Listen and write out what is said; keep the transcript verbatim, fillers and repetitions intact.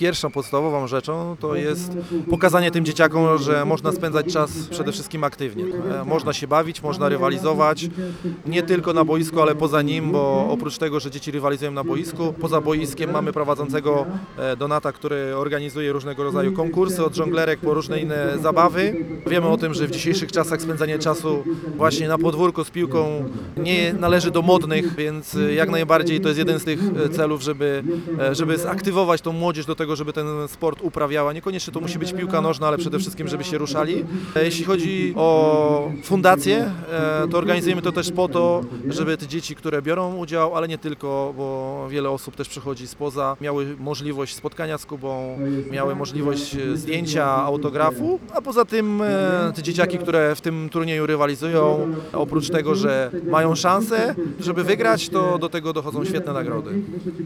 pierwszą podstawową rzeczą to jest pokazanie tym dzieciakom, że można spędzać czas przede wszystkim aktywnie. Można się bawić, można rywalizować, nie tylko na boisku, ale poza nim, bo oprócz tego, że dzieci rywalizują na boisku, poza boiskiem mamy prowadzącego Donata, który organizuje różnego rodzaju konkursy, od żonglerek po różne inne zabawy. Wiemy o tym, że w dzisiejszych czasach spędzanie czasu właśnie na podwórku z piłką nie należy do modnych, więc jak najbardziej to jest jeden z tych celów, żeby, żeby zaktywować tą młodzież do tego, żeby ten sport uprawiała. Niekoniecznie to musi być piłka nożna, ale przede wszystkim, żeby się ruszali. Jeśli chodzi o fundację, to organizujemy to też po to, żeby te dzieci, które biorą udział, ale nie tylko, bo wiele osób też przychodzi spoza, miały możliwość spotkania z Kubą, miały możliwość zdjęcia, autografu, a poza tym te dzieciaki, które w tym turnieju rywalizują, oprócz tego, że mają szansę, żeby wygrać, to do tego dochodzą świetne nagrody.